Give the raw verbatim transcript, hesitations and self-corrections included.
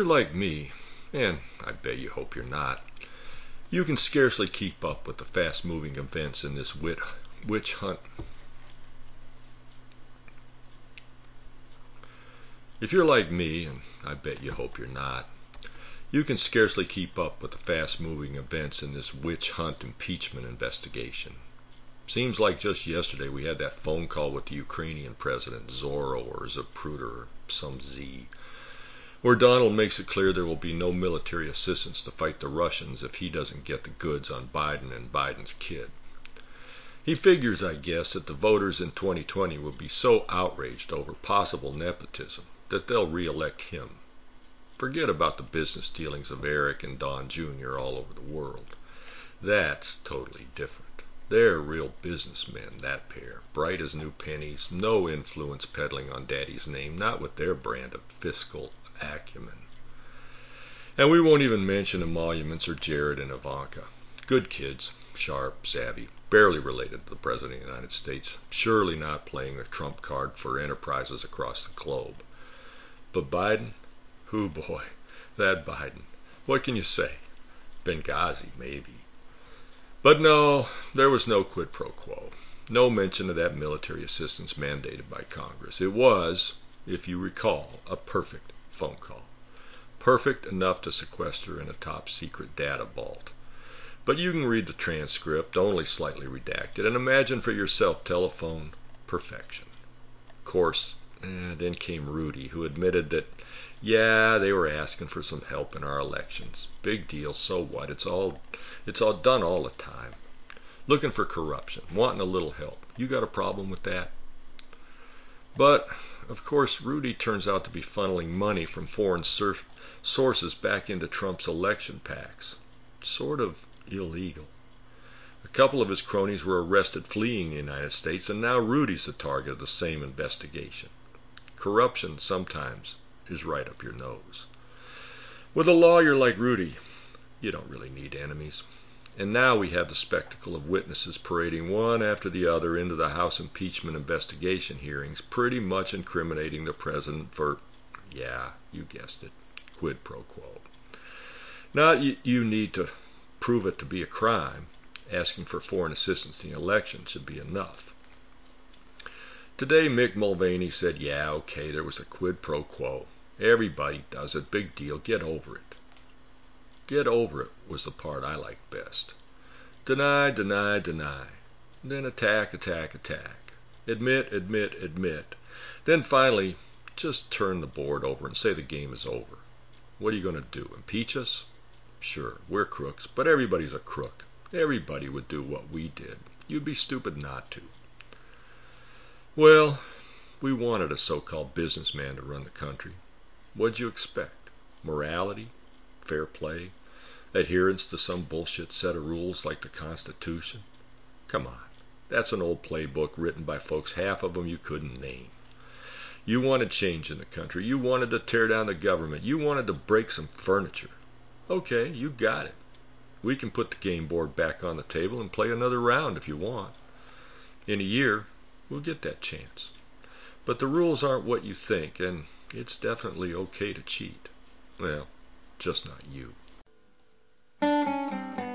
you're like me, and I bet you hope you're not, you can scarcely keep up with the fast-moving events in this wit- witch hunt. If you're like me, and I bet you hope you're not, you can scarcely keep up with the fast-moving events in this witch hunt impeachment investigation. Seems like just yesterday we had that phone call with the Ukrainian president, Zorro or Zapruder or some Z, where Donald makes it clear there will be no military assistance to fight the Russians if he doesn't get the goods on Biden and Biden's kid. He figures, I guess, that the voters in twenty twenty will be so outraged over possible nepotism that they'll re-elect him. Forget about the business dealings of Eric and Don Junior all over the world. That's totally different. They're real businessmen, that pair, bright as new pennies, no influence peddling on Daddy's name, not with their brand of fiscal acumen. And we won't even mention emoluments or Jared and Ivanka. Good kids, sharp, savvy, barely related to the President of the United States, surely not playing the trump card for enterprises across the globe. But Biden? Hoo boy, that Biden. What can you say? Benghazi, maybe. But no, there was no quid pro quo. No mention of that military assistance mandated by Congress. It was, if you recall, a perfect phone call. Perfect enough to sequester in a top secret data vault. But you can read the transcript, only slightly redacted, and imagine for yourself telephone perfection. Of course, eh, then came Rudy, who admitted that, yeah, they were asking for some help in our elections. Big deal, so what? It's all, it's all done all the time. Looking for corruption, wanting a little help. You got a problem with that? But, of course, Rudy turns out to be funneling money from foreign sur- sources back into Trump's election PACs. Sort of illegal. A couple of his cronies were arrested fleeing the United States, and now Rudy's the target of the same investigation. Corruption sometimes is right up your nose. With a lawyer like Rudy, you don't really need enemies. And now we have the spectacle of witnesses parading one after the other into the House impeachment investigation hearings, pretty much incriminating the president for, yeah, you guessed it, quid pro quo. Not you, you need to prove it to be a crime. Asking for foreign assistance in the election should be enough. Today, Mick Mulvaney said, yeah, okay, there was a quid pro quo. Everybody does it. Big deal. Get over it. Get over it was the part I liked best. Deny, deny, deny. Then attack, attack, attack. Admit, admit, admit. Then finally, just turn the board over and say the game is over. What are you going to do? Impeach us? Sure, we're crooks, but everybody's a crook. Everybody would do what we did. You'd be stupid not to. Well, we wanted a so-called businessman to run the country. What'd you expect? Morality? Fair play? Adherence to some bullshit set of rules like the Constitution? Come on. That's an old playbook written by folks, half of them you couldn't name. You wanted change in the country. You wanted to tear down the government. You wanted to break some furniture. Okay, you got it. We can put the game board back on the table and play another round if you want. In a year, we'll get that chance. But the rules aren't what you think, and it's definitely okay to cheat. Well, just not you.